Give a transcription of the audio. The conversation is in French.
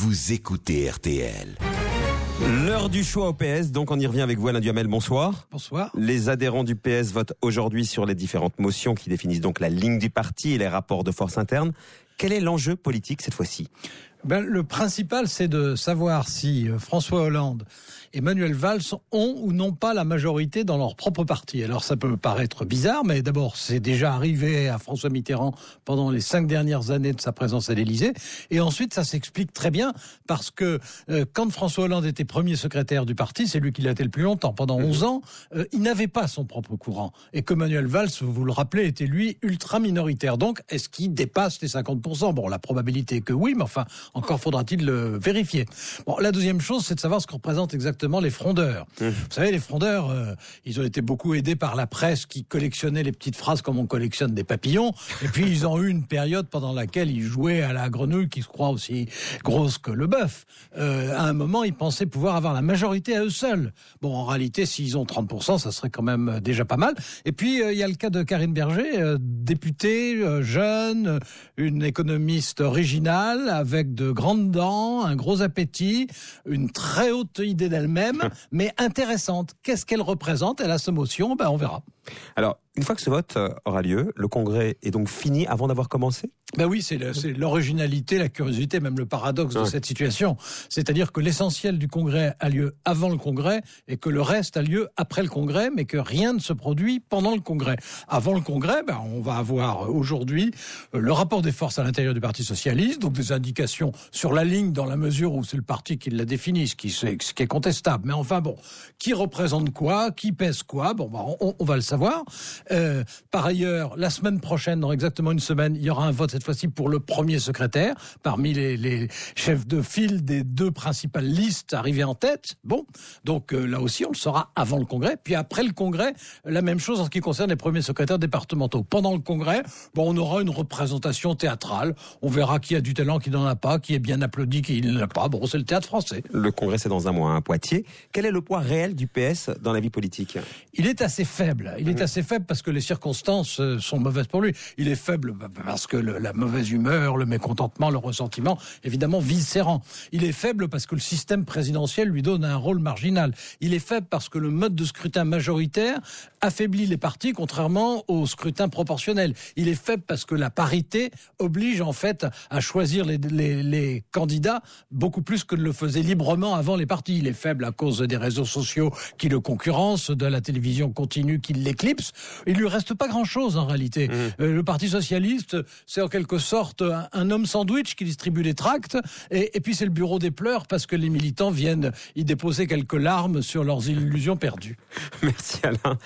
vous écoutez RTL. L'heure du choix au PS, donc on y revient avec vous Alain Duhamel, bonsoir. Bonsoir. Les adhérents du PS votent aujourd'hui sur les différentes motions qui définissent donc la ligne du parti et les rapports de force internes. Quel est l'enjeu politique cette fois-ci ? Le principal, c'est de savoir si François Hollande et Manuel Valls ont ou n'ont pas la majorité dans leur propre parti. Alors ça peut paraître bizarre, mais d'abord c'est déjà arrivé à François Mitterrand pendant les 5 dernières années de sa présence à l'Élysée. Et ensuite ça s'explique très bien parce que quand François Hollande était premier secrétaire du parti, c'est lui qui l'a été le plus longtemps, pendant 11 ans, il n'avait pas son propre courant. Et que Manuel Valls, vous le rappelez, était lui ultra minoritaire. Donc est-ce qu'il dépasse les 50% ? Bon, la probabilité est que oui, mais enfin, encore faudra-t-il le vérifier. Bon, la deuxième chose, c'est de savoir ce que représentent exactement les frondeurs. Vous savez, les frondeurs, ils ont été beaucoup aidés par la presse qui collectionnait les petites phrases comme on collectionne des papillons. Et puis, ils ont eu une période pendant laquelle ils jouaient à la grenouille qui se croit aussi grosse que le bœuf. À un moment, ils pensaient pouvoir avoir la majorité à eux seuls. Bon, en réalité, s'ils ont 30%, ça serait quand même déjà pas mal. Et puis, il y a le cas de Karine Berger, députée, jeune, une économiste originale, avec de grandes dents, un gros appétit, une très haute idée d'elle-même, mais intéressante. Qu'est-ce qu'elle représente ? Elle a ce motion, on verra. Alors, une fois que ce vote aura lieu, le congrès est donc fini avant d'avoir commencé ? Oui, c'est l'originalité, la curiosité, même le paradoxe de cette situation. C'est-à-dire que l'essentiel du congrès a lieu avant le congrès et que le reste a lieu après le congrès, mais que rien ne se produit pendant le congrès. Avant le congrès, on va avoir aujourd'hui le rapport des forces à l'intérieur du Parti socialiste, donc des indications sur la ligne dans la mesure où c'est le parti qui l'a défini, ce qui est contestable. Mais enfin qui représente quoi, qui pèse quoi, on va le savoir. Par ailleurs, la semaine prochaine, dans exactement une semaine, il y aura un vote cette fois-ci pour le premier secrétaire, parmi les chefs de file des 2 principales listes arrivées en tête. Donc là aussi, on le saura avant le congrès. Puis après le congrès, la même chose en ce qui concerne les premiers secrétaires départementaux. Pendant le congrès, on aura une représentation théâtrale. On verra qui a du talent, qui n'en a pas, qui est bien applaudi, qui n'en a pas. C'est le théâtre français. Le congrès, c'est dans un mois à Poitiers. Quel est le poids réel du PS dans la vie politique ? Il est assez faible. Il est assez faible parce que les circonstances sont mauvaises pour lui. Il est faible parce que la mauvaise humeur, le mécontentement, le ressentiment, évidemment, viscérant. Il est faible parce que le système présidentiel lui donne un rôle marginal. Il est faible parce que le mode de scrutin majoritaire affaiblit les partis, contrairement au scrutin proportionnel. Il est faible parce que la parité oblige en fait à choisir les candidats beaucoup plus que ne le faisaient librement avant les partis. Il est faible à cause des réseaux sociaux qui le concurrencent, de la télévision continue qui l'éclipse. Il lui reste pas grand-chose en réalité. Le Parti socialiste, c'est en quelque sorte un homme sandwich qui distribue des tracts et puis c'est le bureau des pleurs parce que les militants viennent y déposer quelques larmes sur leurs illusions perdues. Merci Alain.